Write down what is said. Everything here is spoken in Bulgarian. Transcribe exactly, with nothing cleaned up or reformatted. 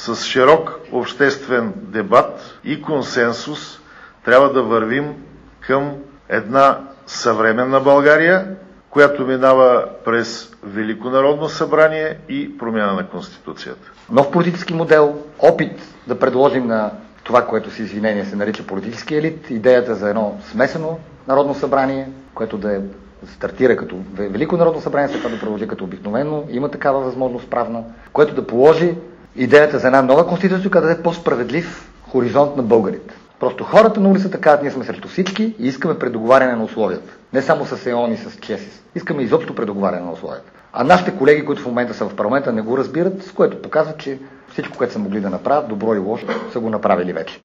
с широк обществен дебат и консенсус трябва да вървим към една съвременна България, която минава през Велико народно събрание и промяна на Конституцията. Нов политически модел, опит да предложим на това, което с извинение се нарича политически елит, идеята за едно смесено народно събрание, което да е стартира като Велико народно събрание, след това да продължи като обикновено, има такава възможност правна, което да положи идеята за една нова конституция, която да е по-справедлив хоризонт на българите. Просто хората на улицата казват, ние сме срещу всички и искаме предоговаряне на условията. Не само с ЕОН и с ЧЕСИС. Искаме изобщо предоговаряне на условията. А нашите колеги, които в момента са в парламента, не го разбират, с което показва, че всичко, което са могли да направят, добро и лошо, са го направили вече.